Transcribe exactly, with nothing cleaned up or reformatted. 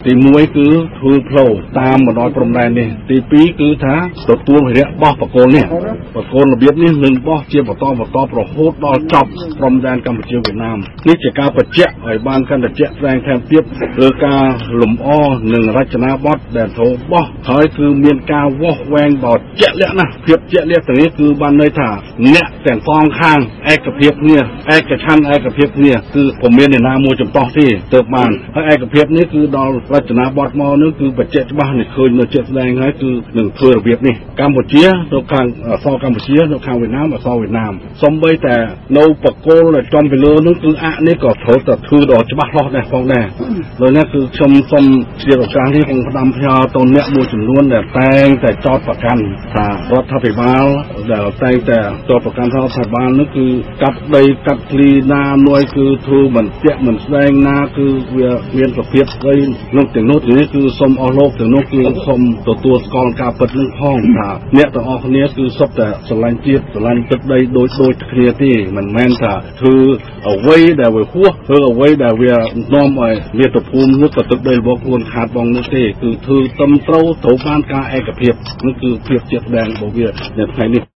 ទីមួយគឺធ្វើផ្លូវតាមបណ្ដោយព្រំដែននេះទីពីរគឺថាទទួលវិរៈបោះបកគលនេះបកគលរបៀបនេះនឹងបោះជាបន្តបន្តរហូតដល់ចប់ព្រំដែនកម្ពុជាវៀតណាមនេះជាការបញ្ជាក់ឲ្យបានកាន់តែជាក់ស្ដែងថែមទៀតលើការលំអនិងរចនាបថដែលត្រូវបោះហើយគឺមានការវាស់វែងដល់ជាក់លាក់ណាស់ភាពជាក់លាក់ទាំងនេះគឺបានន័យថាអ្នកទាំងសងខាងឯកភាពគ្នាឯកច្ឆន្ទឯកភាពគ្នាគឺពុំមានអ្នកណាមួយចំពោះទេទៅបានហើយឯកភាពនេះគឺដល់រចនាបថមកនោះគឺបញ្ជាក់ច្បាស់នេះឃើញនៅជាក់ស្ដែងហើយគឺនឹងធ្វើរបៀបនេះកម្ពុជាទៅខាងអសរកម្ពុជាទៅខាងវៀតណាមអសរវៀតណាមសំបីតែនៅបកគលដែលចំពីលើនោះគឺអនេះក៏ត្រូវតែធ្វើដល់ច្បាស់លាស់ដែរផងដែរដោយនេះគឺខ្ញុំសូមជាឱកាសនេះខ្ញុំផ្ដាំផ្ញើទៅអ្នកមួយចំនួនដែលតែងតែចោទប្រកាន់ថារដ្ឋាភិបាលដែលតែងតែចោទប្រកាន់ថារដ្ឋាភិបាលនោះគឺកាប់ដីកាប់ឃ្លីណាមួយគឺធ្វើមិនជាក់មិនស្ដែងណាគឺវាមានប្រភេទស្អីនោះទាំងនោះនេះគឺសូមអស់លោកទាំងនោះគឺសូមទទួលស្គាល់ការពិតនឹងផងថាអ្នកទាំងអស់គ្នាគឺសុទ្ធតែស្រឡាញ់ជាតិស្រឡាញ់ទឹកដីដូចដូចគ្នាទេមិនមែនថាធ្វើអ្វីដែលវាហួសធ្វើអ្វីដែលវានាំឲ្យមាតុភូមិនោះក៏ទឹកដីរបស់ខ្លួនខាតបងនោះទេគឺធ្វើត្រឹមត្រូវត្រូវបានការឯកភាពនោះគឺភាពជាក់ស្ដែងរបស់វានៅថ្ងៃនេះ